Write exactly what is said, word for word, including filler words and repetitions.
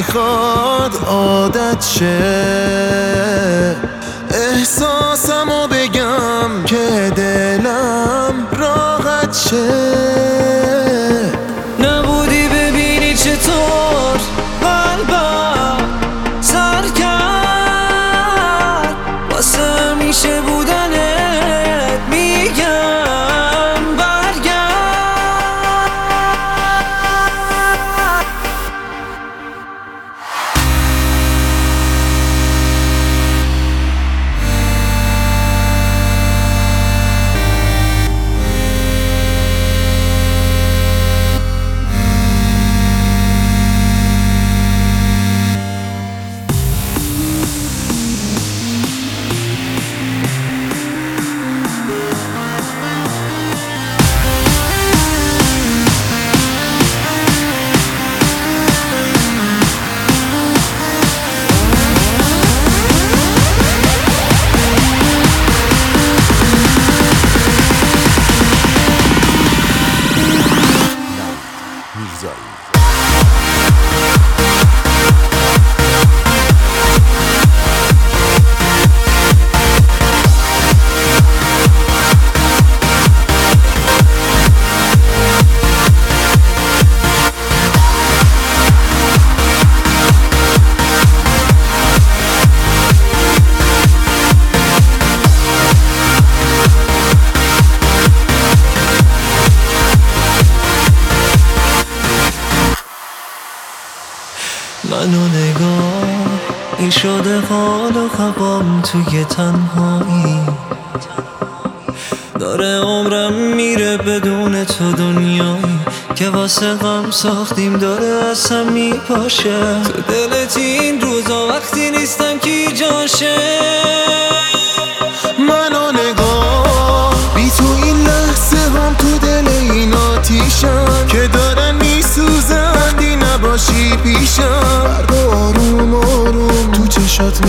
میخواد عادت شه، احساسمو بگم که دلم راحت شه. نبودی ببینی چطور قلبم سر کرد واسه همیشه بودنت، میگم برگرد. منو نگاه این شده حال و خوابم توی تنهایی، داره عمرم میره بدون تو دنیایی که واسه غم ساختیم داره اصلا میپاشه. تو دلت این روزا وقتی نیستم کی جاشه. منو نگاه بی تو این لحظه هم تو دل این آتیشم که دارن میسوزن، دی نباشی پیشم. برق آروم آروم تو چشات